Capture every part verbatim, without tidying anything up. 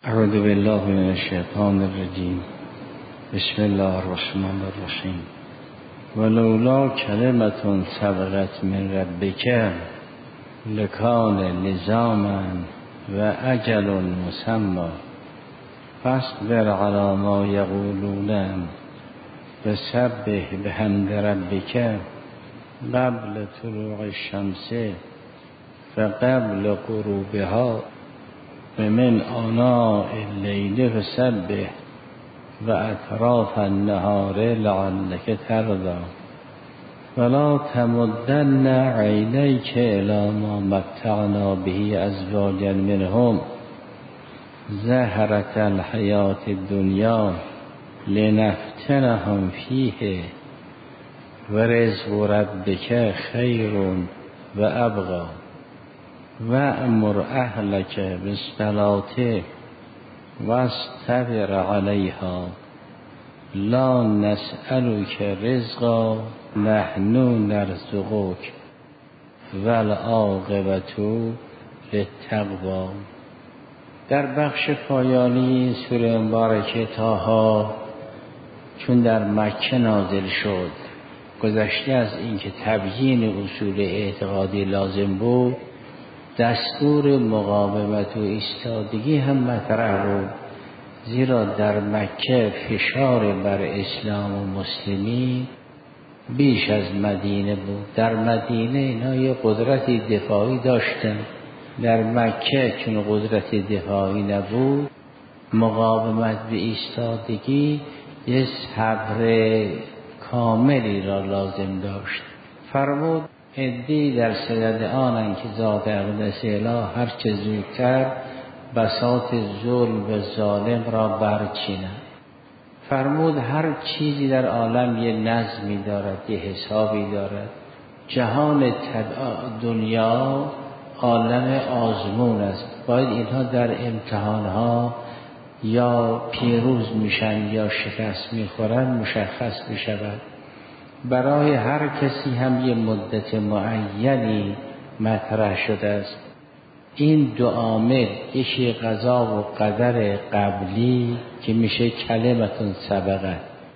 اعوذ بالله من الشیطان الرجیم. بسم الله الرحمن الرحیم. ولولا کلمة سبقت من ربک لکان لزاما و اجل مسمى فاصبر علی ما یقولون وسبح بحمد ربک قبل طلوع الشمس فقبل غروبها ومن آناء اللیل فسبح و اطراف النهار لعلک ترضی ولا تمدن عینیک الی ما متعنا به ازواجا منهم زهرة الحیاة الدنیا لنفتنهم فیه و رزق ربک خیر و ابقی و امر اهلک بالصلاة واصطبر علیها لا نسألک رزقا نحن نرزقک والعاقبة للتقوی. در بخش پایانی سوره مبارکه طه، چون در مکه نازل شد، گذشته از اینکه تبیین اصول اعتقادی لازم بود، دستور مقاومت و ایستادگی هم مطرح بود، زیرا در مکه فشار بر اسلام و مسلمین بیش از مدینه بود. در مدینه اینا یه قدرت دفاعی داشتن، در مکه چون قدرت دفاعی نبود، مقاومت به ایستادگی یه صبر کاملی را لازم داشت. فرمود عده‌ای در صدد آنند که ذات اقدس اله هر چه زودتر بساط ظلم و ظالم را برچینند. فرمود هر چیزی در عالم یه نظمی دارد، یه حسابی دارد. جهان دنیا عالم آزمون است، باید اینها در امتحانها یا پیروز میشن یا شکست میخورن مشخص میشود. برای هر کسی هم یه مدت معینی مطرح شده است. این دو عامل، یکی قضا و قدر قبلی که میشه کلمتون سبقه،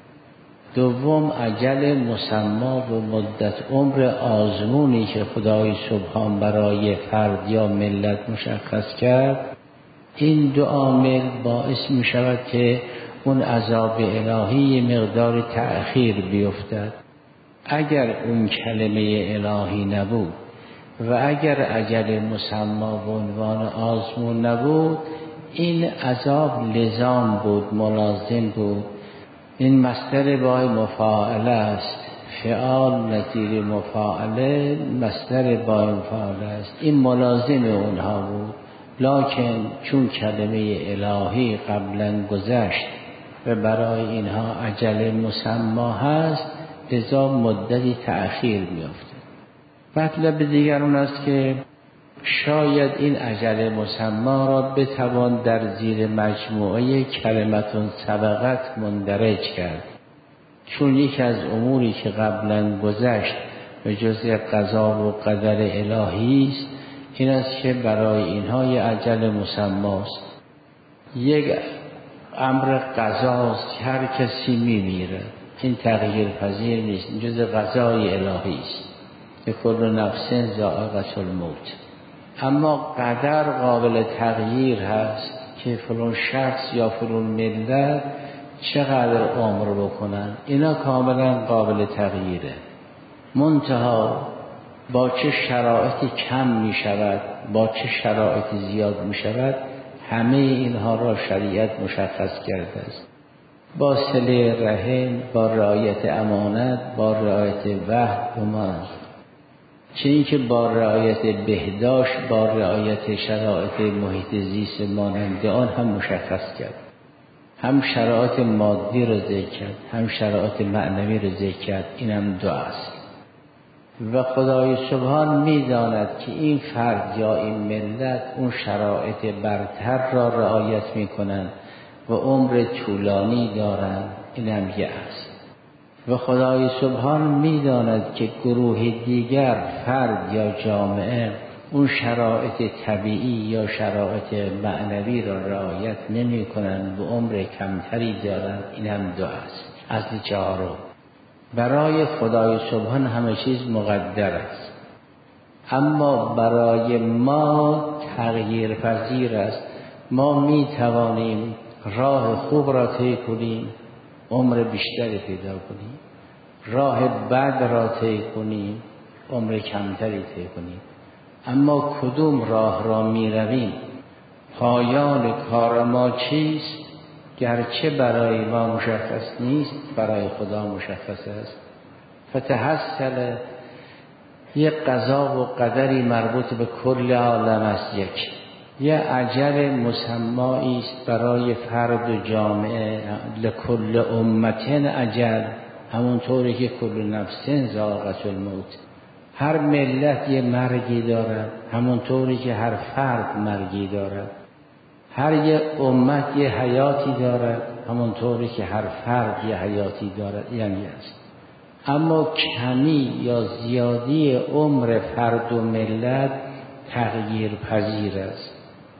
دوم اجل مسما و مدت عمر آزمونی که خدای سبحان برای فرد یا ملت مشخص کرد. این دو عامل باعث میشود که اون عذاب الهی مقدار تأخیر بیفتد. اگر اون کلمه الهی نبود و اگر اجل مسما و عنوان آزمون نبود، این عذاب لزام بود، ملازم بود. این مصدر بای مفاعله است، فعال نظیر مفاعله مصدر بای مفاعله است، این ملازم اونها بود. لکن چون کلمه الهی قبلا گذشت و برای اینها اجل مسما هست، لذا مدتی تأخیر می‌افته. مطلب دیگر اون است که شاید این اجل مسما را بتوان در زیر مجموعه کلمتون سبقت مندرج کرد، چون یکی از اموری که قبلا گذشت به جزء قضا و قدر الهی است، این است که برای اینها یه اجل مسماست. یک امر قضاست که هر کسی میمیره، این تغییر پذیر نیست، این جزء قضای الهی است که کل نفس ذائقة الموت. اما قدر قابل تغییر هست که فلان شخص یا فلان ملت چقدر عمر بکنن، اینا کاملا قابل تغییره. منتها با چه شرایطی کم می شود، با چه شرایطی زیاد می شود، همه اینها را شریعت مشخص کرده است. با صله رحم، با رعایت امانت، با رعایت وحد و مرض، چه این که با رعایت بهداشت، با رعایت شرایط محیط زیست مانند آن هم مشخص کرد. هم شرایط مادی را ذکر کرد، هم شرایط معنوی را ذکر کرد. این هم دو است. و خدای سبحان می‌داند که این فرد یا این ملت اون شرایط برتر را رعایت می‌کنند و عمر طولانی دارند. این هم یه است. و خدای سبحان می‌داند که گروه دیگر، فرد یا جامعه، اون شرایط طبیعی یا شرایط معنوی را رعایت نمی کنند و عمر کمتری دارند. این هم دو است. اصل چهارم، برای خدای سبحان همه چیز مقدر است، اما برای ما تغییر پذیر است. ما می توانیم راه خوب را طی کنیم، عمر بیشتری پیدا کنیم، راه بد را طی کنیم، عمر کمتری طی کنیم. اما کدوم راه را می رویم، پایان کار ما چیست، گرچه برای ما مشخص نیست برای خدا مشخص است. فتحصل یک قضا و قدری مربوط به کل عالم است. یک یه اجل مسمایی است برای فرد و جامعه. لکل امتن اجل، همونطوری که کل نفس ذائقة الموت. هر ملت یه مرگی دارد، همونطوری که هر فرد مرگی دارد. هر یه امت یه حیاتی دارد، همونطوری که هر فرد یه حیاتی دارد. یعنی است. اما کمی یا زیادی عمر فرد و ملت تغییر پذیر است.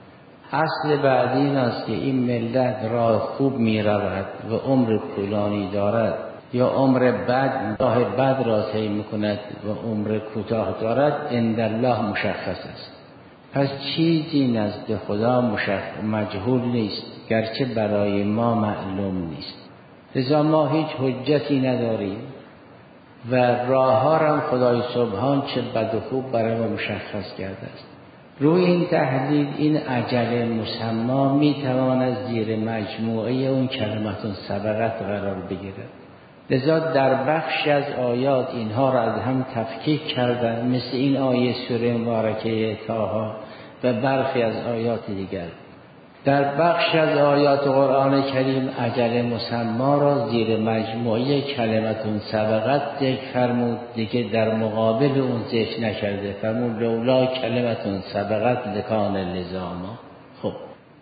اصل بعدی این است که این ملت راه خوب می رود و عمر طولانی دارد، یا عمر بد راه بد را طی می کند و عمر کوتاه دارد. عند الله مشخص است. پس چیزی نزد خدا مشخص مجهول نیست، گرچه برای ما معلوم نیست. لذا ما هیچ حجتی نداریم و راه ها را خدای سبحان چه بد و خوب برای ما مشخص کرده است. روی این تحلیل این اجل مسما می تواند زیر مجموعه اون کلمتون سبقت قرار بگیرد. لذا در بخش از آیات اینها را از هم تفکیک کردن، مثل این آیه سوره مبارکه طه و برخی از آیات دیگر. در بخش از آیات قرآن کریم اجل مسما را زیر مجموعه کلمتون سبقت ذکر فرمود، دیگه در مقابل اون ذکر نکرده. فرمود لولا کلمتون سبقت لکان لزاما. خب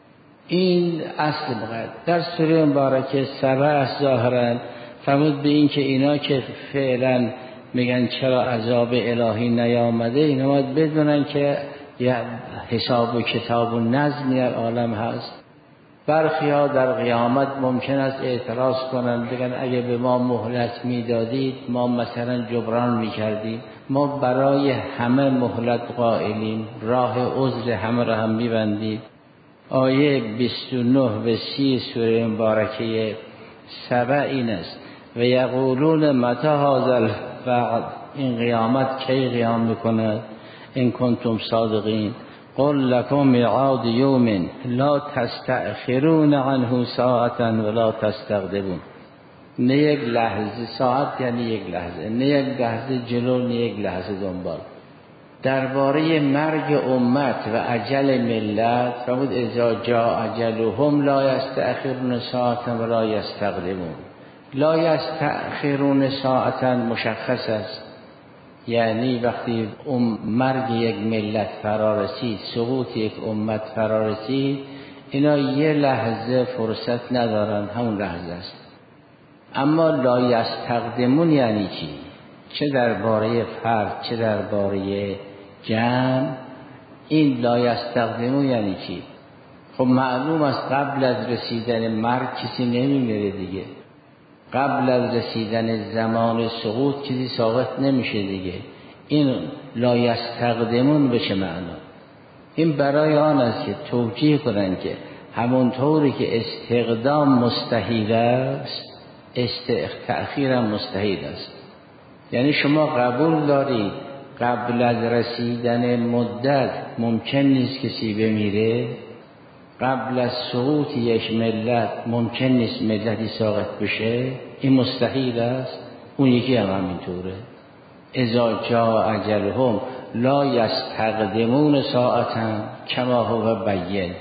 این اصل مقدر در سوره مبارکه سبع ظاهرا فرمود به این که اینا که فعلا میگن چرا عذاب الهی نیامده، اینا باید بدونن که یه حساب و کتاب و نظمی در عالم هست. برخی ها در قیامت ممکن است اعتراض کنند، بگن اگه به ما مهلت میدادید ما مثلا جبران میکردیم. ما برای همه مهلت قائلیم، راه عذر همه را هم میبندید. آیه بیست و نه و سی سوره مبارکه سبع این است: و یقولون متی هذا الوعد، این قیامت کی قیام میکند؟ ان کنتم صادقین قل لکم میعاد یوم لا تستأخرون عنه ساعتا ولا تستقدمون. نه یک لحظه، ساعت یعنی یک لحظه، نه یک لحظه جلو نه یک لحظه دنبال. درباره مرگ امت و اجل ملت فرمود اذا جاء اجلهم لا یستأخرون ساعتا ولا یستقدمون. لا یستأخرون ساعتا مشخص است، یعنی وقتی ام مرگ یک ملت فرا رسید، سقوط یک امت فرا رسید، اینا یه لحظه فرصت ندارن، همون لحظه است. اما لا یستقدمون یعنی چی؟ چه درباره فرد چه درباره جمع. این لا یستقدمون یعنی چی؟ خب معلوم است قبل از رسیدن مرگ کسی نمیمیره دیگه، قبل از رسیدن زمان سقوط چیزی ساقط نمیشه دیگه. این لا یستقدمون به چه معنا؟ این برای آن است که توجیه کنن که همونطوری که استقدام مستحیل است، تأخیر هم مستحیل است. یعنی شما قبول دارید قبل از رسیدن مدت ممکن نیست کسی بمیره، قبل از سقوط یک ملت ممکن نیست ملتی ساقط بشه، این مستحیل است. اون یکی هم همینطوره. اذا جاء اجلهم لا یستقدمون ساعتا کما هو بین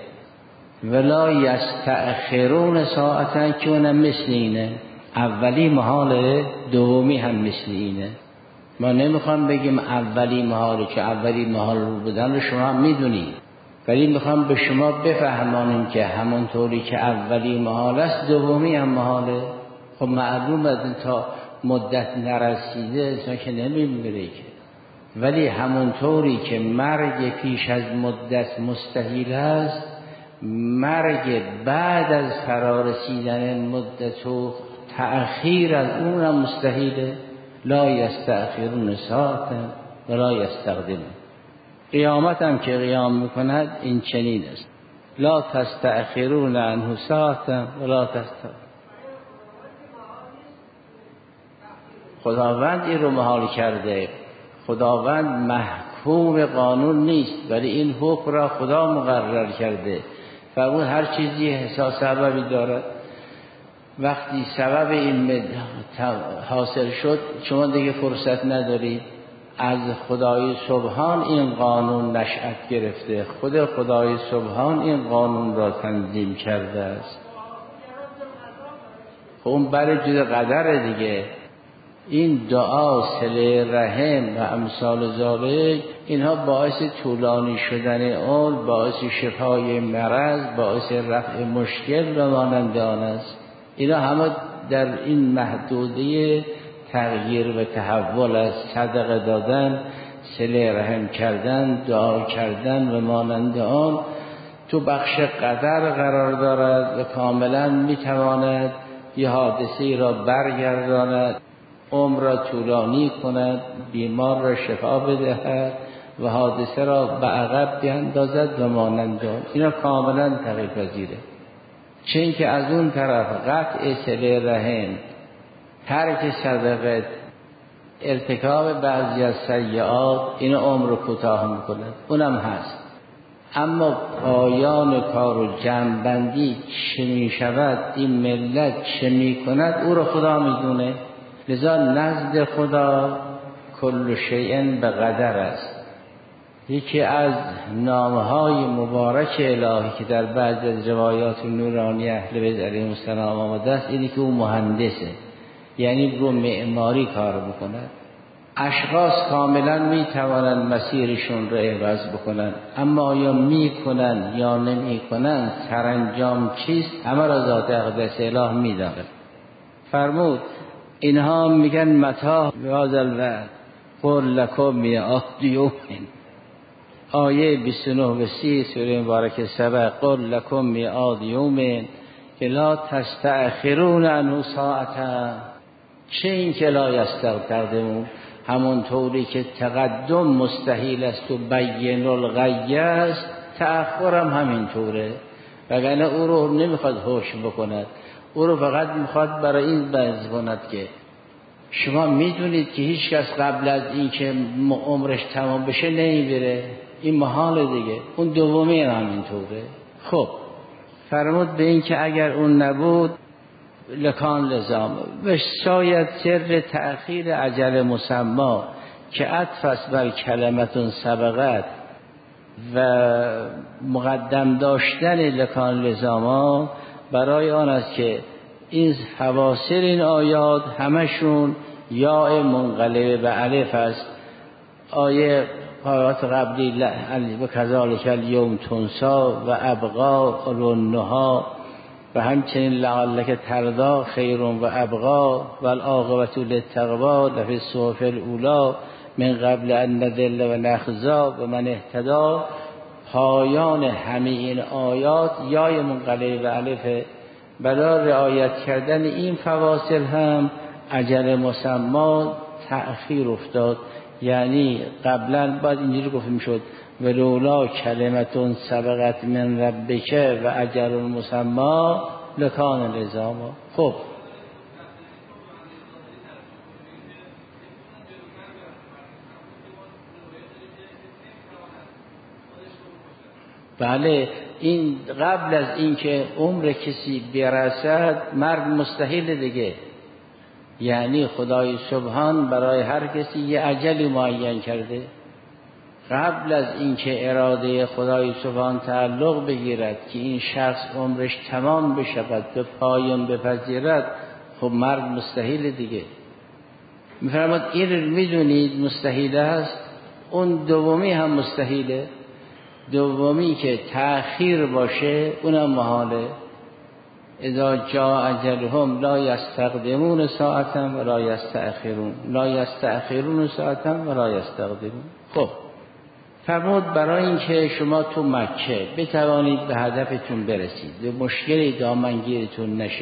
ولا یستأخرون ساعتا، که اونم مثل اینه. اولی محاله، دومی هم مثل اینه. ما نمیخوام بگیم اولی محاله، که اولی محال رو بودن رو شما هم میدونید، ولی میخوام به شما بفهمانیم که همونطوری که اولی محال است دومی هم محاله. خب معلوم است تا مدت نرسیده انسان که نمیمیره که. ولی همونطوری که مرگ پیش از مدت مستحیل است، مرگ بعد از فرارسیدن مدت و تأخیر از اون هم مستحیله. لا یستأخرون ساعة ولا یستقدمون. قیامت هم که قیام میکند این چنین است، لا تستأخرون عنه ساعة ولا تستقدمون. خداوند این رو محال کرده، خداوند محکوم قانون نیست، ولی این حکم را خدا مقرر کرده. فرمود هر چیزی حساب سببی دارد. وقتی سبب این حاصل شد شما دیگه فرصت ندارید. از خدای سبحان این قانون نشأت گرفته، خود خدای سبحان این قانون را تنظیم کرده است. خب اون برای جز قدر دیگه. این دعا، صله رحم و امثال ذالک، اینها باعث طولانی شدن اون، باعث شفای مرض، باعث رفع مشکل و مانند آن است. اینا همه در این محدوده تغییر و تحول است. صدقه دادن، صله رحم کردن، دعا کردن و مانند آن تو بخش قدر قرار دارد و کاملا میتواند یه حادثه را برگرداند، عمر را طولانی کند، بیمار را شفا بدهد و حادثه را به عقب بیندازد و مانند آن. اینا کاملا تغییر پذیره. چون که از اون طرف قطع صله رحم، ترک صدقه، ارتکاب بعضی از سیئات، این عمر رو کوتاه میکند، اونم هست. اما پایان کار و جمع‌بندی چه میشود، این ملت چه میکند، او رو خدا میدونه. لذا نزد خدا کل شیء به قدر است. یکی از نامهای مبارک الهی که در بعض از روایات نورانی اهل بیت علیهم السلام آمده است، اینی که او مهندسه، یعنی رو معماری کار بکند. اشخاص کاملا میتوانند مسیرشون رو عوض بکنند، اما آیا میکنند یا نمیکنند، سرانجام چیست، همه را ذات اقدس اله میداند. فرمود اینها میگن متاع هذا الوعد قل لکم میعاد یوم. آیه بیست و نه و سی سوره مبارکه سبع، قل لکم میعاد یوم که لا تستأخرون عنه ساعة، چه این که لا یستقدمون. همونطوری که تقدم مستحیل است و بین الغی است، تأخرم همینطوره. وگرنه او رو نمیخواد حکم بکند، او رو فقط میخواد برای این بحث کند که شما میدونید که هیچ کس قبل از این که عمرش تمام بشه نمیبره، این محال دیگه. اون دومی هم همینطوره. خب فرمود به این که اگر اون نبود لکان لزام. و شاید سر تأخیر اجل مسما که عطف است بر کلمتون سبقت و مقدم داشتن لکان لزاما برای آن است که این فواصل این آیات همشون یا منقلبه به الف است. آیه آیات قبلی و کذالک الیوم تنسا و ابقا رنها و همچنین لعلک ترضا خیر و ابقا و العاقبة للتقوی لفی الصحف الاولی من قبل ان نذل و نخزا و من اهتدا. پایان همه این آیات یای منقلبه به الف. برای رعایت کردن این فواصل هم اجل مسما تأخیر افتاد. یعنی قبلا باید اینجوری گفته میشد ولولا کلمتون سبقت من ربک و اجل مسما لکان لزاما. خب بله، این قبل از اینکه عمر کسی برسد مرگ مستحیل دیگه. یعنی خدای سبحان برای هر کسی یه اجلی معین کرده. قبل از اینکه اراده خدای سبحان تعلق بگیرد که این شخص عمرش تمام بشود به پایان بپذیرد، خب مرگ مستحیل دیگه. میفرماد این رو میدونید مستحیل است. اون دومی هم مستحیله. دومی که تأخیر باشه اونم محاله. اذا جاء اجلهم لا یستقدمون ساعتا ولا یستأخرون لا یستأخرون ساعتا ولا یستقدمون. خب فرمود برای اینکه شما تو مکه بتوانید به هدفتون برسید و مشکلی دامنگیرتون نشه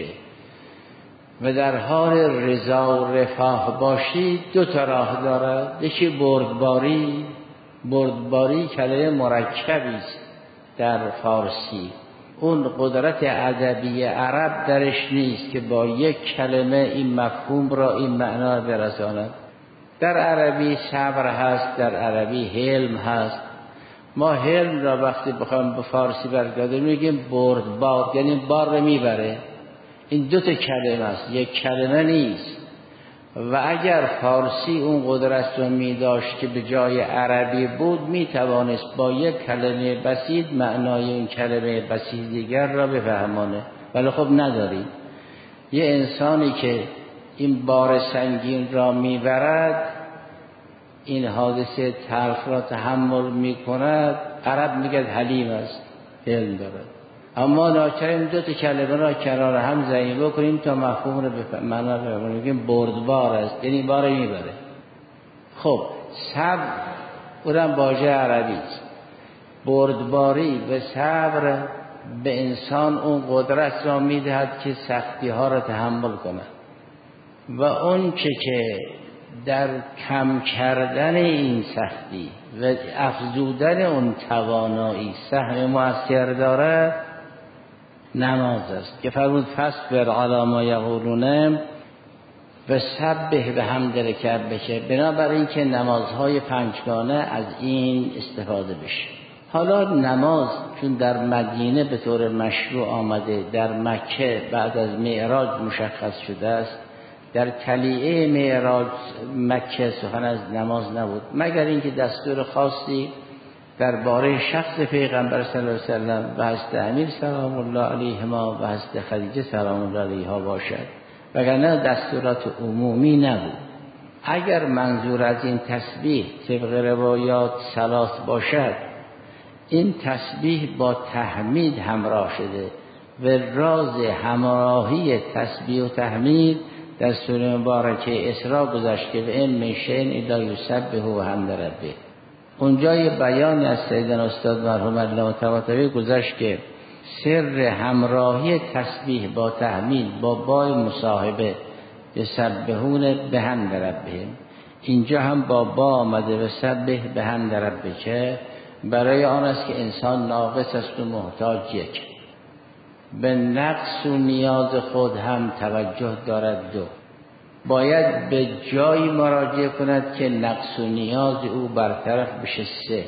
و در حال رضا و رفاه باشید، دو تا راه داره. یکی بردباری. بردباری کلمه مرکبی است در فارسی، اون قدرت ادبی عرب درش نیست که با یک کلمه این مفهوم را این معنا برساند. در عربی صبر هست، در عربی حلم هست. ما حلم را وقتی بخوایم به فارسی برگردیم میگیم بردبار، یعنی بار رو میبره. این دو تا کلمه است، یک کلمه نیست. و اگر فارسی اون قدرت رو می داشت که به جای عربی بود، می توانست با یک کلمه بسیط معنای اون کلمه بسیط دیگر را بفهمانه، ولی خب نداری. یه انسانی که این بار سنگین را می برد، این حادثه تلخ را تحمل می کند، عرب میگه حلیم است، علم دارد. اما ناچاریم دو تا کلمه را کنار هم ضعیف بکنیم تا مفهوم رو بفهمیم. معنا میگیم بردبار است، یعنی بار میبره. خب صبر اونم واژه عربی است. بردباری و صبر به انسان اون قدرت را میدهد که سختی ها را تحمل کند و اون چه که در کم کردن این سختی و افزودن اون توانایی سهم مؤثر دارد نماز است که فرمود فاصبر علی ما یقولون و سبح بحمد ربک. بنابراین که نمازهای پنجگانه از این استفاده بشه. حالا نماز چون در مدینه به طور مشروع آمده، در مکه بعد از معراج مشخص شده است، در طلیعه معراج مکه سخن از نماز نبود، مگر اینکه دستور خاصی درباره شخص پیغمبر صلی الله علیه و سلم و حضرت امیر سلام الله علیهما و حضرت خدیجه سلام الله علیها باشد، وگرنه دستورات عمومی نبود. اگر منظور از این تسبیح طبق روایات ثلاث باشد، این تسبیح با تحمید همراه شده و راز همراهی تسبیح و تحمید در سوره مبارکه اسراء گذشت که و ان من شیء الا یسبح بحمد ربه. اونجا یه بیانی از سیدنا استاد مرحوم علامه طباطبایی گذشت که سر همراهی تسبیح با تحمید با بای مصاحبه یسبحون بحمد ربهم، اینجا هم با با آمده و سبح بحمد ربک، برای آن است که انسان ناقص است و محتاج یک به نقص و نیاز خود هم توجه دارد. دو باید به جایی مراجعه کند که نقص و نیاز او برطرف بشه. سه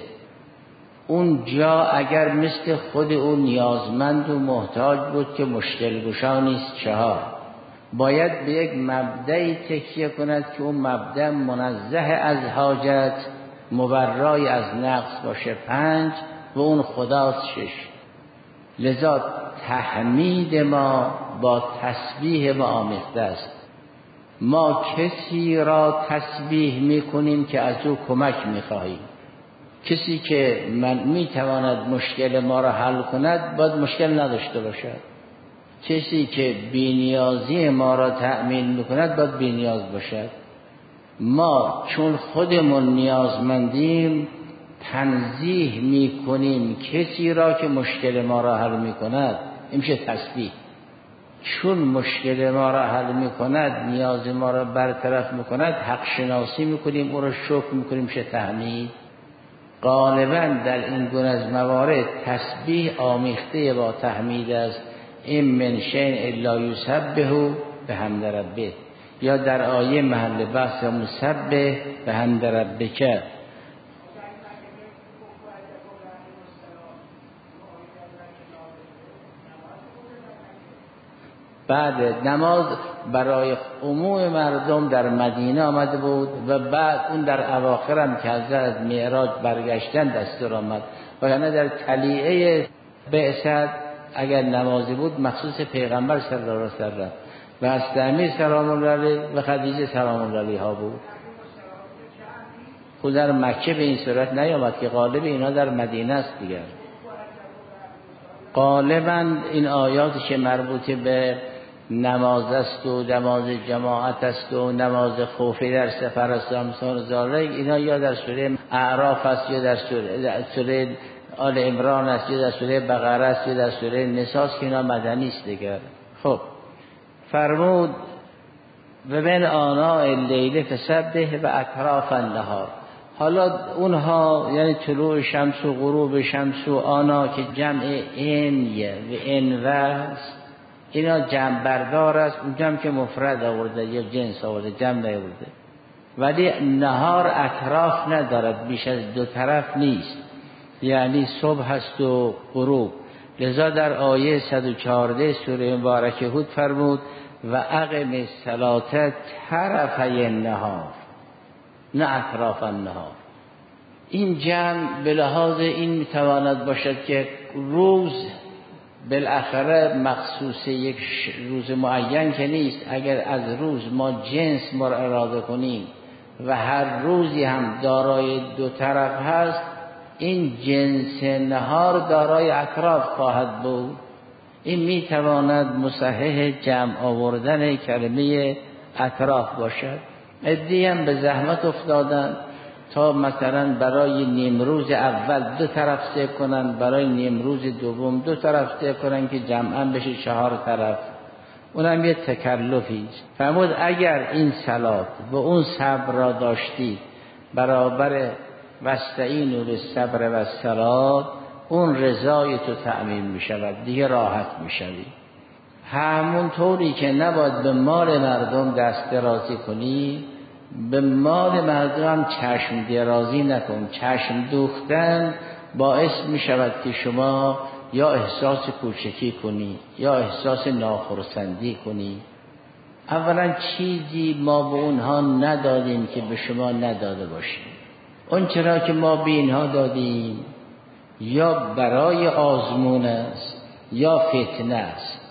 اون جا اگر مثل خود او نیازمند و محتاج بود که مشکل گشا نیست. چهار باید به یک مبدأی تکیه کند که اون مبدأ منزه از حاجت، مبرای از نقص باشه. پنج و اون خداست. شش لذا تحمید ما با تسبیح ما آمیخته است. ما کسی را تسبیح میکنیم که از او کمک میخواهیم. کسی که من میتواند مشکل ما را حل کند باید مشکل نداشته باشد. کسی که بی‌نیازی ما را تأمین میکند باید بی‌نیاز باشد. ما چون خودمون نیازمندیم تنزیه میکنیم کسی را که مشکل ما را حل میکند، این میشه تسبیح. چون مشکل ما را حل میکند، نیاز ما را برطرف میکند، حق شناسی میکنیم، او را شکر میکنیم، میشه تحمید. غالبا در این گونه از موارد تسبیح آمیخته با تحمید است. این من شیء الا یسبح بحمد ربه، یا در آیه محل بحث مسبح بحمد ربک. بعد نماز برای عموم مردم در مدینه آمده بود و بعد اون در اواخر هم که از معراج برگشتن دستور آمد، وگرنه در طلیعه بعثت اگر نمازی بود مخصوص پیغمبر صلی الله علیه و سلم و حضرت امیر سلام الله علیه و خدیجه سلام الله علیها بود. خود در مکه به این صورت نیامد که غالب اینا در مدینه است دیگر. غالبا این آیاتی که مربوط به نماز است و نماز جماعت است و نماز خوفی در سفر است و امثال ذالک، اینا یا در سوره اعراف است یا در سوره, در سوره آل عمران است یا در سوره بقره است یا در سوره نساء است که اینا مدنی است دیگر. خب فرمود و من آناء اللیل فسبح و اطراف النهار. حالا اونها یعنی طلوع شمس و غروب شمس و آنا که جمع این و این است، اینا جمع بردار است، اون جمع که مفرد آورده یا جنس آورده، جمع نیاورده. ولی نهار اطراف ندارد، بیش از دو طرف نیست، یعنی صبح است و غروب. لذا در آیه صد و چهارده سوره مبارکه هود فرمود و اقم الصلاة طرفی النهار نه اطراف النهار. این جمع به لحاظ این میتواند باشد که روز بالاخره مخصوص یک روز معین که نیست. اگر از روز ما جنس ما اراده کنیم و هر روزی هم دارای دو طرف هست، این جنس نهار دارای اطراف خواهد بود. این میتواند مصحح جمع آوردن کلمه اطراف باشد. عده‌ای هم به زحمت افتادن تا مثلا برای نیمروز اول دو طرف حساب کنن، برای نیمروز دوم دو طرف حساب کنن که جمعاً بشه چهار طرف. اونم یه تکلفی است. فرمود اگر این صلات و اون صبر را داشتی برابر واستعینوا بالصبر والصلاة، اون رضای تو تأمین می شود، دیگه راحت می شوی. همون طوری که نباید به مال مردم دست درازی کنی، به مال مردم چشم درازی نکن. چشم دوختن باعث می شود که شما یا احساس کوچکی کنی یا احساس ناخرسندی کنی. اولا چیزی ما به اونها ندادیم که به شما نداده باشیم. اون چرا که ما به اینها دادیم یا برای آزمون است یا فتنه است.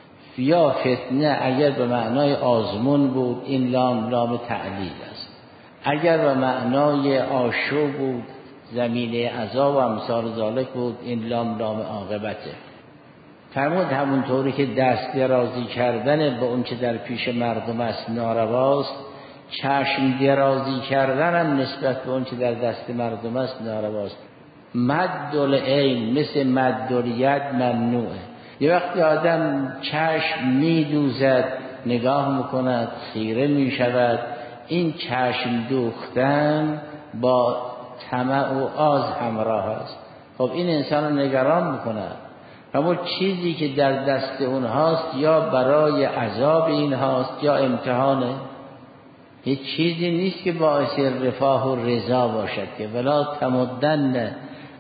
یا فتنه اگر به معنای آزمون بود این لام لام تعلیل است، اگر به معنای آشوب بود زمینه عذاب و امثال ذالک بود این لام لام عاقبته. فرمود همونطوری که دست درازی کردن به اون چه در پیش مردم است نارواست، چشم درازی کردن هم نسبت به اون چه در دست مردم است نارواست. مد العین مثل مد الید ممنوعه. یه وقتی آدم چشم میدوزد نگاه میکند خیره میشود، این چشم دوختن با طمع و آز همراه است. خب این انسان رو نگران میکند. اما چیزی که در دست اونهاست یا برای عذاب اینهاست یا امتحانه. هیچ چیزی نیست که باعث رفاه و رضا باشد که ولا تمدن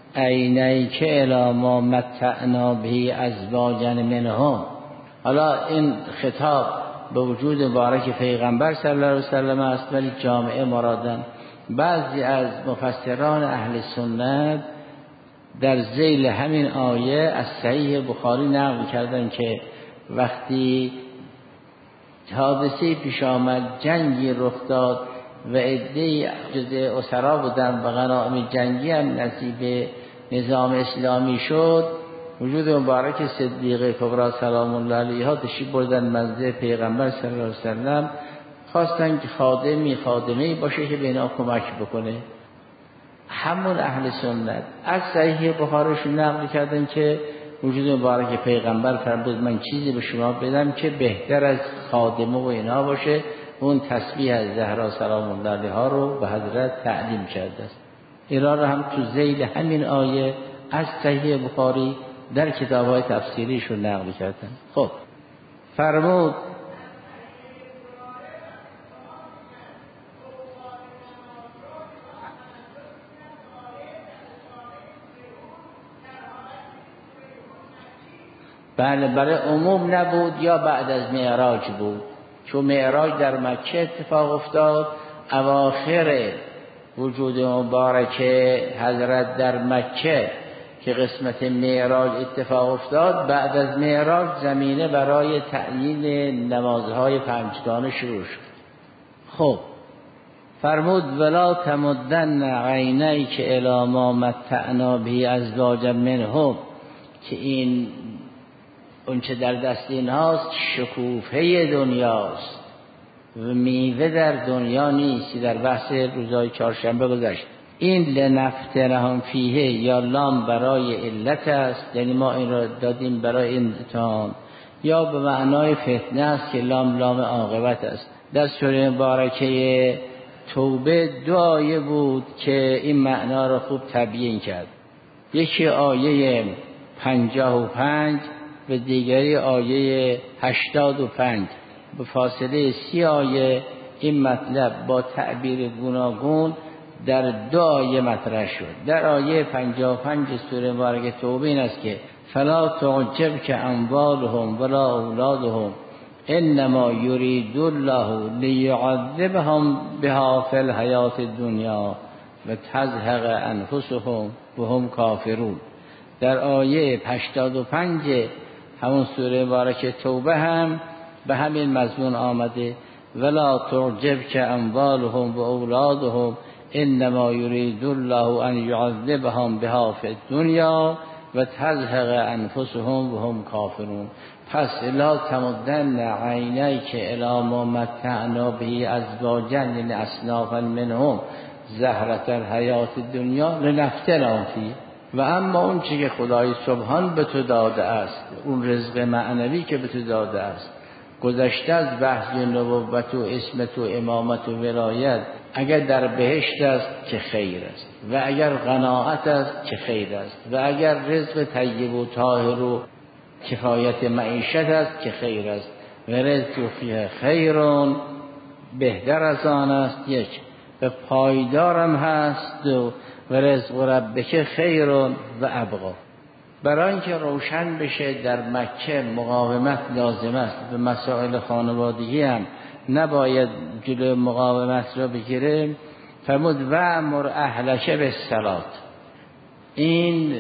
عینیک الی ما متعنا به ازواجا منهم. حالا این خطاب به وجود مبارک پیغمبر صلی الله علیه و سلم است، ولی جامعه مرادن. بعضی از مفسران اهل سنت در ذیل همین آیه از صحیح بخاری نقل کردن که وقتی حادثه پیش آمد، جنگی رخ داد و عده‌ای جزء اسرا بودن و غنایم جنگی هم نصیب نظام اسلامی شد، وجود مبارک صدیقه کبری سلام الله علیها تشریف بردن منزل پیغمبر صلی الله علیه و سلم، خواستن که خادمی خادمی باشه که به اینا کمک بکنه. همون اهل سنت از صحیح بخاریشون نقل کردن که وجود مبارک پیغمبر فرمود من چیزی به شما بدم که بهتر از خادمه و اینا باشه. اون تسبیح از زهرا سلام الله علیها رو به حضرت تعلیم کرده است. اینا رو هم تو ذیل همین آیه از صحیح بخاری در کتاب‌های تفسیریشون نقل کردن. خب فرمود بله برای عموم نبود یا بعد از معراج بود، چون معراج در مکه اتفاق افتاد. اواخر وجود مبارک حضرت در مکه که قسمت معراج اتفاق افتاد، بعد از معراج زمینه برای تعیین نمازهای پنجگانه شروع شد. خب فرمود ولا تمدن عینیک الی ما متعنا به ازواجا منهم، که این اون چه در دست اینهاست شکوفه دنیاست و میوه در دنیا نیست. در بحث روزهای چهارشنبه گذشت. این لنفتنهم فیه یا لام برای علت است، یعنی ما این را دادیم برای امتحان، یا به معنای فتنه است که لام لام عاقبت است. در سوره مبارکه توبه دو آیه بود که این معنا را خوب تبیین کرد. یکی آیه پنجاه و پنج و دیگری آیه هشتاد و پنج. به فاصله سی آیه این مطلب با تعبیر گوناگون در دو آیه مطرح شد. در آیه پنجاه و پنج سوره مبارکه توبه این است که فلا تعجبک اموالهم ولا اولادهم انما یرید الله لیعذبهم بها فی الحیات الدنیا و تزهق انفسهم وهم کافرون. در آیه هشتاد و پنج همون سوره مبارکه توبه هم به همین مضمون آمده ولا تعجبک اموالهم و اولادهم انما یرید الله ان یعذبهم بها فی الدنیا و تزهق انفسهم وهم کافرون. پس لا تمدن عینیک الی ما متعنا به ازواجا یعنی اصنافا منهم زهرة الحیات الدنیا لنفتنهم فیه. و اما اون چیزی که خدای سبحان به تو داده است، اون رزق معنوی که به تو داده است، گذشته از بحث نبوت و اسمت و امامت و ولایت، اگر در بهشت است که خیر است و اگر قناعت است که خیر است و اگر رزق طیب و طاهر و کفایت معیشت است که خیر است و رزق فیه خیرون بهتر از آن است یک و پایدارم هست و و رزق ربک خیرون و ابقا. برای اینکه روشن بشه در مکه مقاومت لازم است، به مسائل خانوادگی هم نباید جلوی مقاومت را بگیره. فرمود و امر اهلک بالصلاة. این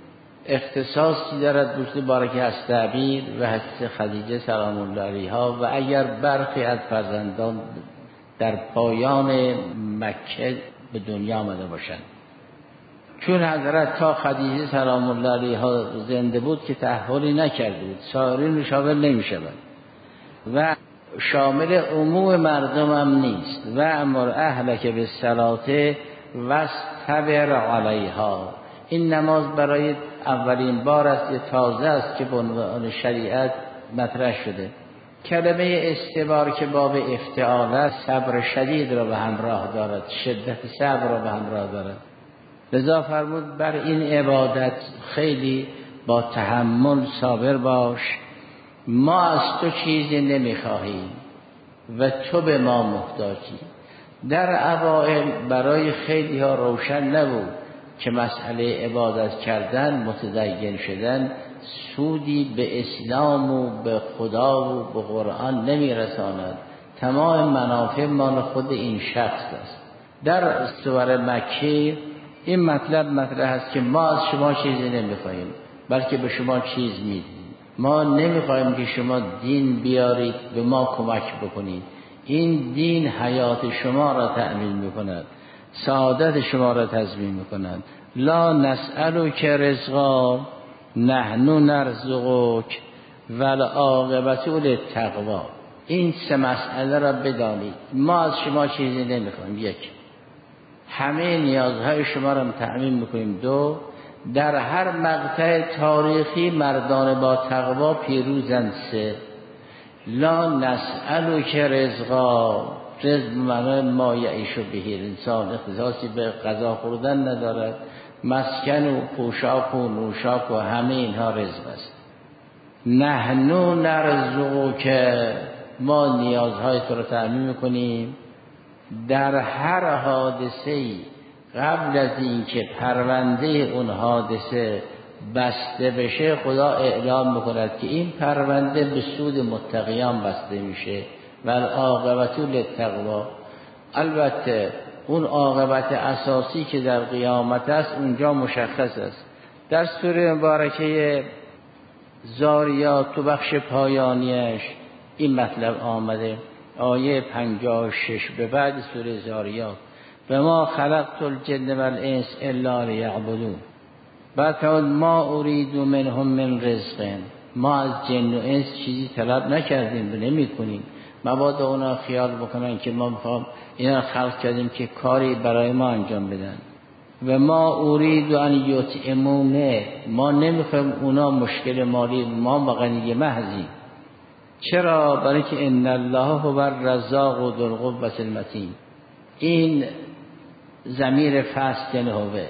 اختصاصی دارد دوست بارکه از تعبیر و حدیث خدیجه سلام الله علیها و اگر برخی از فرزندان در پایان مکه به دنیا آمده باشند، چون حضرت تا خدیجه سلام الله علیها زنده بود که تحولی نکرده بود، سایرین شامل نمی شود و شامل عموم مردم هم نیست. و امر اهلک بالصلاة واستبر علیها. این نماز برای اولین بار است، یه تازه است که به عنوان شریعت مطرح شده. کلمه استبار که باب افتعال است، صبر شدید را به همراه دارد، شدت صبر را به همراه دارد. لذا فرمود بر این عبادت خیلی با تحمل صابر باش. ما از تو چیزی نمیخواهیم و تو به ما محتاجی. در اوائل برای خیلی ها روشن نبود که مسئله عبادت کردن، متدین شدن سودی به اسلام و به خدا و به قرآن نمیرساند. تمام منافع مال خود این شخص است. در سوره مکی این مطلب مطرح است که ما از شما چیزی نمیخواهیم بلکه به شما چیز میدیم. ما نمیخواهیم که شما دین بیارید به ما کمک بکنید. این دین حیات شما را تأمین میکند، سعادت شما را تضمین میکند. لا نسألک رزقا نحن نرزقک والعاقبة للتقوی. این سه مسئله را بدانید. ما از شما چیزی نمیخواهیم. یک، همه نیازهای شما را تأمین میکنیم. دو، در هر مقطع تاریخی مردان با تقوا پیروزند. سه، لا نسألک رزقا. رزق معنای ما یعیش و بهیر. انسان اختصاصی به غذا خوردن ندارد، مسکن و پوشاک و نوشاک و همه اینها رزق است. نحن نرزقک، ما نیازهای تو را تأمین میکنیم. در هر حادثه‌ای قبل از اینکه پرونده اون حادثه بسته بشه خدا اعلام میکند که این پرونده به سود متقیان بسته میشه و العاقبة للتقوی. البته اون عاقبت اساسی که در قیامت است اونجا مشخص است. در سوره مبارکه زاریات تو بخش پایانیش این مطلب آمده. آیه پنجاه و شش به بعد سوره زاریات و ما خلقت الجن والانس الا لیعبدون. بعد فرمود ما اريد منهم من رزق، ما از جن و انس چیزی طلب نکردیم و نمی کنیم، مبادا اونا خیال بکنن که ما میخوام اینا خلق کردیم که کاری برای ما انجام بدن. و ما اريد ان یطعمونه، ما نمیخوایم اونا مشکل مالی ما مغنی محضی. چرا؟ برای که ان الله هو الرزاق و ذو القوة المتین. این ضمیر فصل هوه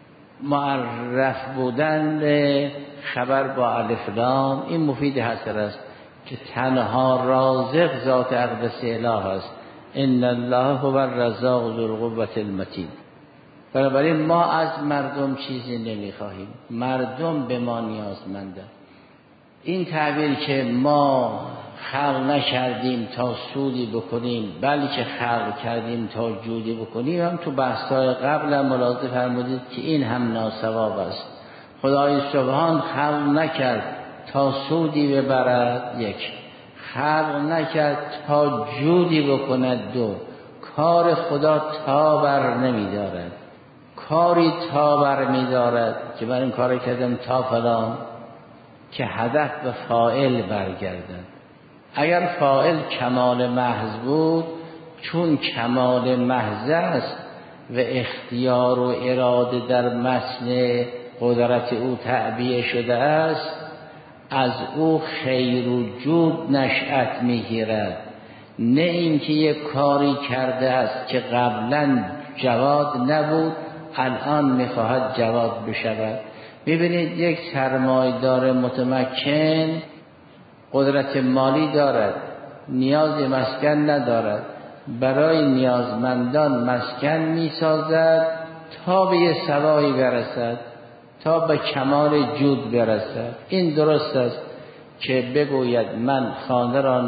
معرف بودن خبر با الف لام، این مفید حسر است که تنها رازق ذات اقدس اله است. ان الله هو الرزاق ذو القوة المتین. بنابراین ما از مردم چیزی نمیخواهیم، مردم به ما نیازمندند. این تعبیر که ما خلق نکردیم تا سودی بکنیم بلکه خلق کردیم تا جودی بکنیم، هم تو بحث‌های قبل هم ملاحظه فرمودید که این هم ناصواب است. خدای سبحان خلق نکرد تا سودی ببرد، یک، خلق نکرد تا جودی بکند، دو، کار خدا تا بر نمیدارد. کاری تا بر میدارد که من این کار کردم تا فلان، که هدف به فاعل برگردد. اگر فاعل کمال محض بود، چون کمال محض است و اختیار و اراده در متن قدرت او تعبیه شده است، از او خیر و جود نشأت میگیرد، نه اینکه یک کاری کرده است که قبلا جواد نبود الان میخواهد جواد بشود. میبینید یک سرمایه‌دار متمکن قدرت مالی دارد، نیاز مسکن ندارد، برای نیازمندان مسکن میسازد تا به یه سوایی برسد، تا به کمال جود برسد. این درست است که بگوید من خانه را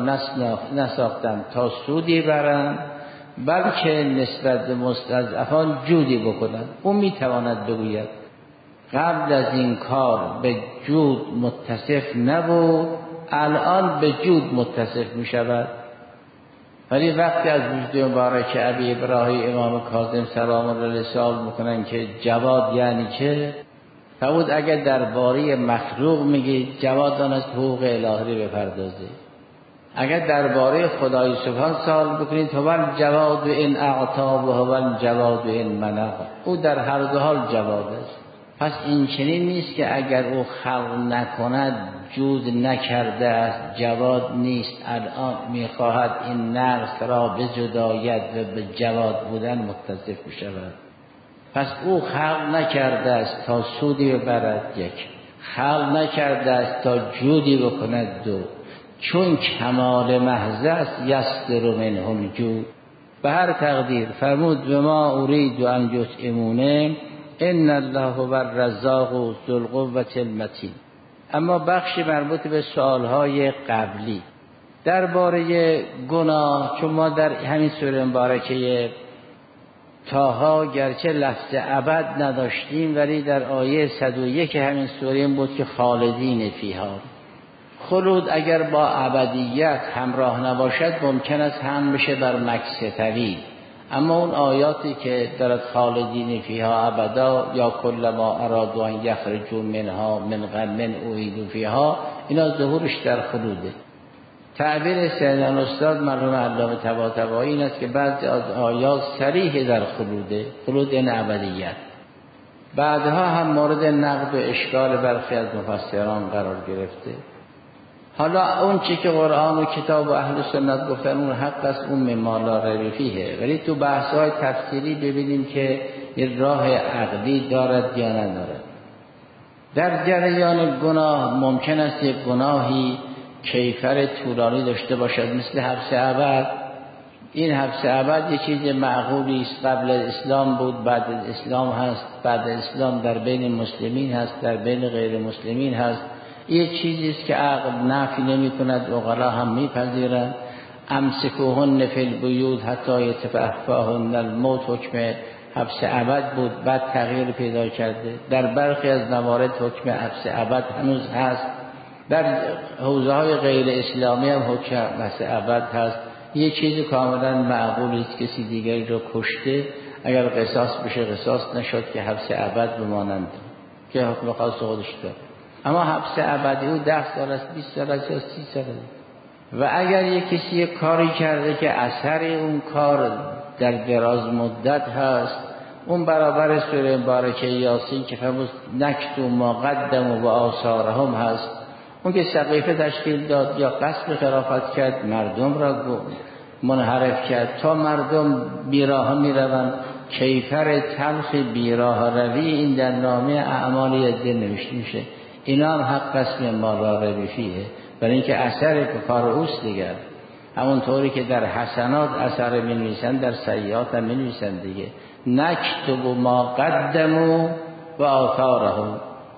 نساختم تا سودی برم، بلکه نسبت به مستضعفان جودی بکنم. او میتواند بگوید قبل از این کار به جود متصف نبود، الان به جود متصف می شود. ولی وقتی از وجود مبارک ابی ابراهیم امام کاظم سلام الله علیه سوال میکنن که جواد یعنی چه؟ فرمود اگر درباره مخلوق میگید جواد آن از حقوق الهی بپردازه، اگر درباره خدای سبحان سوال بکنید هو جواد و این اعطا و هو جواد و این منع، او در هر دو حال جواد است. پس این چنین نیست که اگر او خلق نکند جود نکرده است، جواد نیست، الان میخواهد این نقص را بجداید و به جواد بودن متصف بشود. پس او خلق نکرده است تا سودی ببرد، یک، خلق نکرده است تا جودی بکند، دو، چون کمال محض است یصدر منهم جود. به هر تقدیر فرمود و ما اريد ان یطعمونه ان الله هو الرزاق ذو القوة المتین. اما بخش مربوط به سوالهای قبلی درباره گناه، چون ما در همین سوره مبارکه طه گرچه لفظ ابد نداشتیم ولی در آیه صد و یک همین سوره این بود که خالدین فیها. خلود اگر با ابدیت همراه نباشد ممکن است هم بشه بر مکث طویل، اما اون آیاتی که دارد خالدین فیها ابدا یا کل ما ارادوا ان یخرجوا منها من غم اعیدوا فیها، اینا ظهورش در خلوده. تعبیر سیدنا استاد مرحوم علامه طباطبایی این است که بعضی از آیات صریح در خلوده، خلود این ابدیت. بعدها هم مورد نقد و اشکال برخی از مفسران قرار گرفته. حالا اون چی که قرآن و کتاب و اهل سنت گفتن اون حق است، اون مما لا ریب فیه، ولی تو بحث‌های تفسیری ببینیم که این راه عقلی دارد یا ندارد. در جریان گناه ممکن است یک گناهی کیفر طولانی داشته باشد، مثل حبس ابد. این حبس ابد یه چیز معقولی است، قبل اسلام بود، بعد از اسلام هست، بعد از اسلام در بین مسلمین هست، در بین غیر مسلمین هست. یه چیزی است که عقل نفی نمی کند، عقلا هم میپذیرند. امسکوهن فی البیوت حتی یتوفاهن الموت، حکم حبس ابد بود، بعد تغییر پیدا کرده. در برخی از موارد حکم حبس ابد هنوز هست. در حوزه های غیر اسلامی هم حکم حبس ابد هست. یه چیزی کاملا معقولی است، کسی دیگری رو کشته اگر قصاص بشه قصاص نشد که حبس ابد بمانند. که حکم خاص خودش داره. اما حبس ابدی او ده سال است، بیست سال است یا سی سال است. و اگر یک کسی یک کاری کرده که اثر اون کار در دراز مدت هست، اون برابر سوره مبارکه یاسین که فرمود نکتو ما قدموا و آثارهم هست. اون که سقیفه تشکیل داد یا قصد خلافت کرد، مردم را منحرف کرد تا مردم بیراه می روند، کیفر تلخ بیراه روی این در نامه اعمال یده نوشته میشه. اینا هم حق قسم ما روی فیه، برای اینکه اثر کار اوست دیگر. همونطوری که در حسنات اثر می نویسن در سیئات هم می نویسن دیگه. نکتب ما قدموا و آثارهم.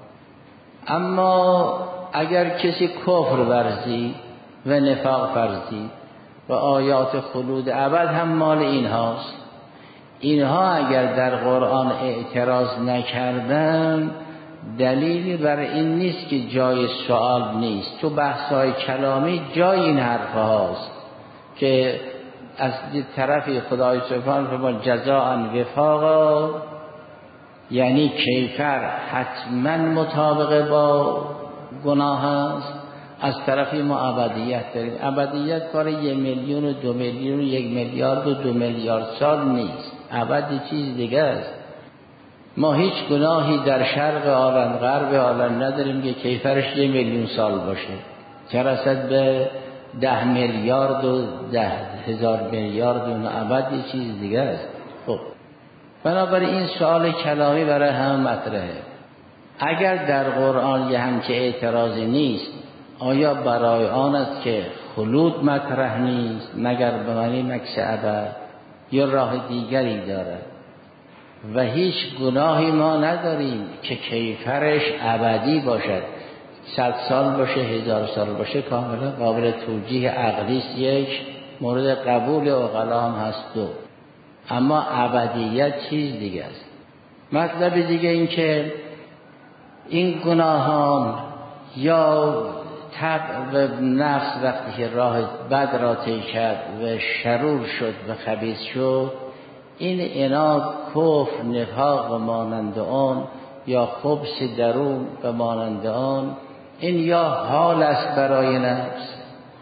اما اگر کسی کفر ورزید و نفاق ورزید و آیات خلود ابد هم مال اینهاست، اینها اگر در قرآن اعتراض نکردن، دلیلی بر این نیست که جای سوال نیست. تو بحث‌های کلامی جای این حرف هاست که از طرف خدای سبحانه فرمان جزاء وفاقا، یعنی کیفر حتما مطابق با گناه است. از طرفی ما ابدیت داریم. ابدیت کار یک میلیون و دو میلیون و یک میلیارد و دو میلیارد سال نیست. ابدی چیز دیگه است. ما هیچ گناهی در شرق عالم غرب عالم نداریم که کیفرش یک میلیون سال باشه، چه رسد به ده میلیارد و ده هزار میلیارد. اون ابدی چیز دیگه است. خب بنابراین این سوال کلامی برای هم مطرحه. اگر در قرآن یه همچه اعتراضی نیست، آیا برای آن است که خلود مطرح نیست مگر به معنی مکث ابد، یا راه دیگری داره؟ و هیچ گناهی ما نداریم که کیفرش ابدی باشد، صد سال باشه، هزار سال باشه، کاملا قابل توجیه عقلی است. یک مورد قبول عقلا هم هست. دو اما ابدیت چیز دیگه است. مطلب دیگه این که این گناهان یا طبع و نفس وقتی که راه بد را طی کرد و شرور شد و خبیث شد، این عناد، کفر، نفاق و مانند آن یا خبث درون و مانند آن، این یا حال است برای نفس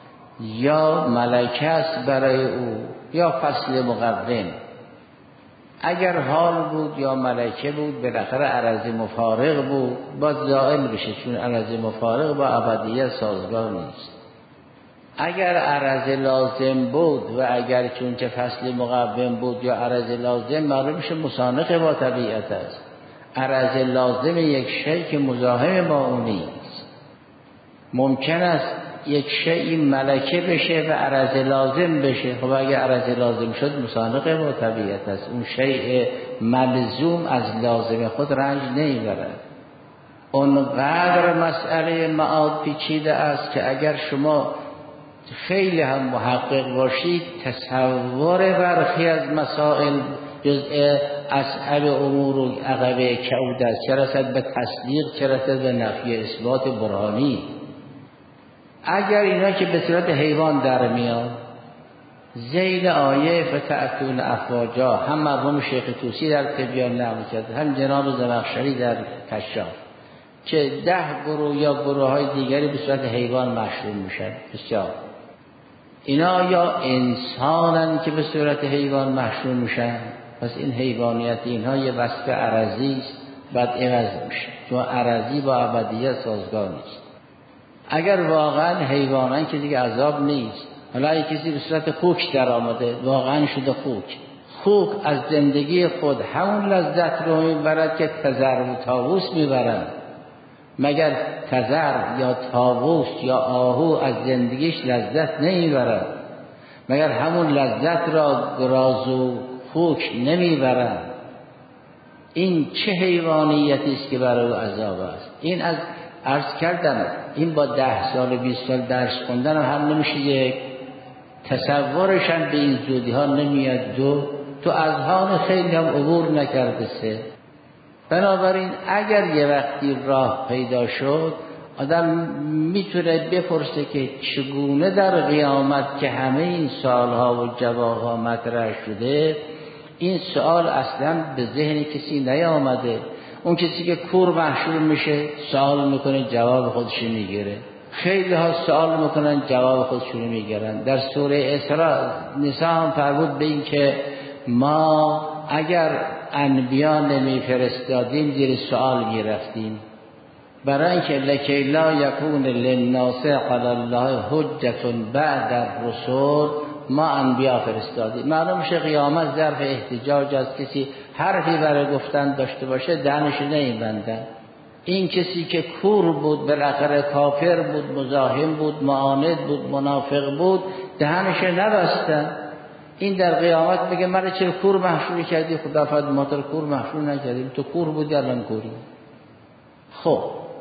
یا ملکه است برای او یا فصل مقوم. اگر حال بود یا ملکه بود، بالاخره عرض مفارق بود، باید زائل بشه، چون عرض مفارق با ابدیت سازگار نیست. اگر عرض لازم بود و اگر چون که فصل مقوم بود یا عرض لازم، معلوم میشه مسانخ با طبیعت است. عرض لازم یک شی که مزاحم با اون نیست. ممکن است یک شی ملکه بشه و عرض لازم بشه. خب اگر عرض لازم شد مسانخ با طبیعت است. اون شی ملزوم از لازم خود رنج نمیبرد. اونقدر مسئله معاد پیچیده است که اگر شما خیلی هم محقق باشید، تصور برخی از مسائل جزء اصعب امور و عقبه کعود است، چه رسد به تصدیق، چه رسد به نفی اثبات برهانی. اگر اینا که به صورت حیوان در میاد، ذیل آیه فتأتون افواجا، هم مرحوم شیخ طوسی در تبیان نقل کرد، هم جناب زمخشری در کشاف، که ده گروه یا گروه های دیگری به صورت حیوان محشور میشن. بسیار اینا یا انسانن که به صورت حیوان محشور میشن، پس این حیوانیت اینها یه وصف عرضی است، بعد عوض میشه، چون عرضی با ابدیت سازگار نیست. اگر واقعا حیوانن که دیگه عذاب نیست. حالا یک کسی به صورت خوک در آمده، واقعا شده خوک، خوک از زندگی خود همون لذت رو میبرد که تذر و طاووس میبرن. مگر تذر یا طاووس یا آهو از زندگیش لذت نمیبرد؟ مگر همون لذت را گراز و خوک نمیبرد؟ این چه حیوانیتی است که برای او عذاب است؟ این از عرض کردم، این با ده سال بیست سال درس خوندن هم نمیشه. یک تصورشن به این زودی ها نمیاد. دو تو اذهان خیلی هم عبور نکرده. سه بنابراین اگر یه وقتی راه پیدا شد، آدم میتونه بپرسه که چگونه در قیامت که همه این سالها و جواها مطرح شده، این سوال اصلا به ذهن کسی نیامده. اون کسی که کور محشور میشه سوال میکنه جواب خودش میگیره. خیلی ها سوال میکنن جواب خودشون میگیرن. در سوره اسراء نساء هم فرمود به این که ما اگر انبیا نمیفرستادیم زیر سوال میرفتیم، برای اینکه لکی لا یکون للناس علی الله حجة بعد الرسل ما انبیا فرستادیم. معلوم میشه قیامت ظرف احتجاج از کسی حرفی برای گفتن داشته باشه دهنش نمیبندن. این کسی که کور بود، بالاخره کافر بود، مزاحم بود، معاند بود، منافق بود، دهنش نبستن. این در قیامت میگه مرا چرا کور محشور کردی؟ خدا فرمود ما تو کور محشور نکردیم، تو کور بودی الان کوری. خب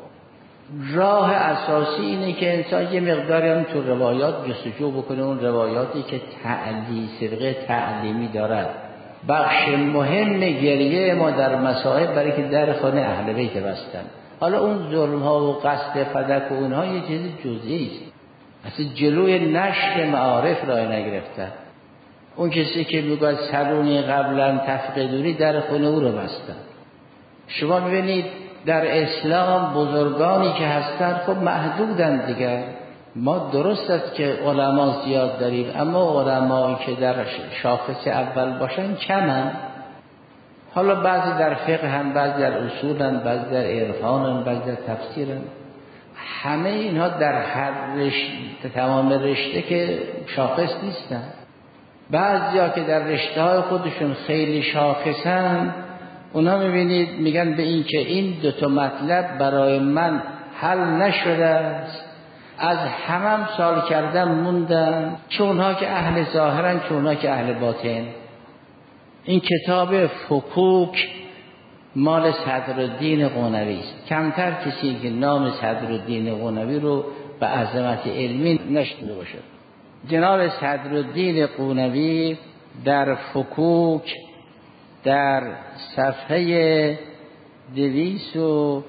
راه اساسی اینه که انسان یه مقداری هم تو روایات جستجو بکنه، اون روایاتی که تعلیم سرقه تعلیمی دارد. بخش مهم گریه ما در مصائب برای که در خانه اهل بیت بستن. حالا اون ظلم ها و قصد فدک و اونها یه چیز جزئی است، اصلا جلوی نشر معارف را نگرفتن. اون کسی که میگه سرونی قبلا تفقدونی در خانه او رو بستن. شما ببینید در اسلام بزرگانی که هستن خب محدودن دیگر. ما درست است که علما زیاد داریم، اما علمایی که در شاخص اول باشن کمن. حالا بعضی در فقه هم، بعضی در اصول هم، بعضی در عرفان هم، بعضی در تفسیر هم. همه اینها در هر رشته، تمام رشته که شاخص نیستن. بعضیا که در رشته های خودشون خیلی شاخصن، اونا میبینید میگن به این که این دو تا مطلب برای من حل نشده است، از همم سال کردم موندم، چه اونها که اهل ظاهرن چه اونها که اهل باطن. این کتاب فکوک مال صدرالدین قونوی است. کمتر کسی که نام صدرالدین قونوی رو به عظمت علمی نشنیده باشه. جناب صدرالدین قونوی در فکوک در صفحه دویست و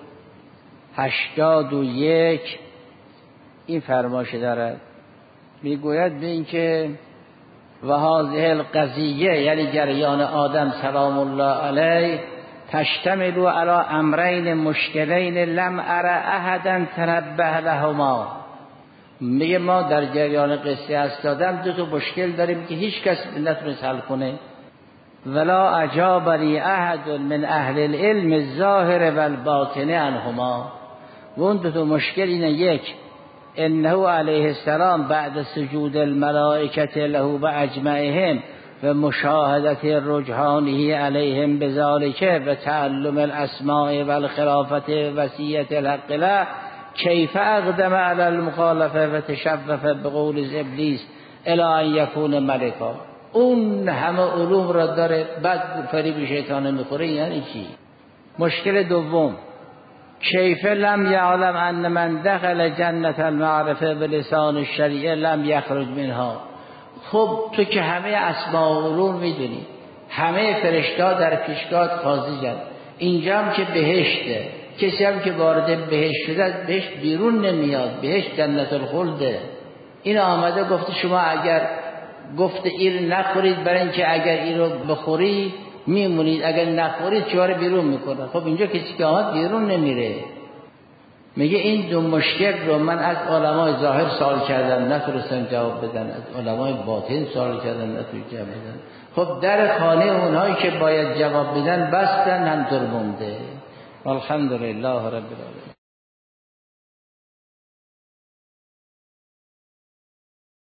هشتاد و یک این فرمایش دارد، میگوید به این که و هذه القضیه، یعنی جریان آدم سلام الله علیه، تشتمل علی امرین مشکلین لم ار احدا تنبه لهما. میگه ما در جریان قصه است آدم دو تا مشکل داریم که هیچ کس نتونست حل کنه. ولا اجابنی احد من اهل العلم الظاهر و الباطن عنهما. و اون دو تا مشکل اینه: یک، انه علیه السلام بعد سجود الملائکه له و اجمعهم و مشاهدت رجحانه علیهم بذالک و تعلم الاسماء و الخلافت وصیت الحق له کیف اقدم علی المخالفه و تشفف بقول ابلیس الی ان یکون ملکا. اون همه علوم را داره، بعد فریب شیطان میخوره. یعنی چی؟ مشکل دوم: کیف لم یعلم ان من دخل جنت المعرفه بلسان الشریعه لم یخرج منها. خب تو که همه اسماء و علوم میدونی، همه فرشته‌ها در پیشگاه قاضی جن، اینجا هم که بهشته، کسی هم که وارد بهشت شده از بهشت بیرون نمیاد. بهشت جنت الخلده. این آمده گفته شما اگر گفته این نخورید برای اینکه اگر این رو بخوری میمونید، اگر نخورید شما رو بیرون میکنه. خب اینجا کسی که آمد بیرون نمیره. میگه این دو مشکل رو من از علمای ظاهر سوال کردم نتونستم جواب بدن، از علمای باطن سوال کردم نتونستم جواب بدن. خب در خانه اونهایی که باید جواب بدن بستن، همطور مونده. الحمدلله رب العالمین.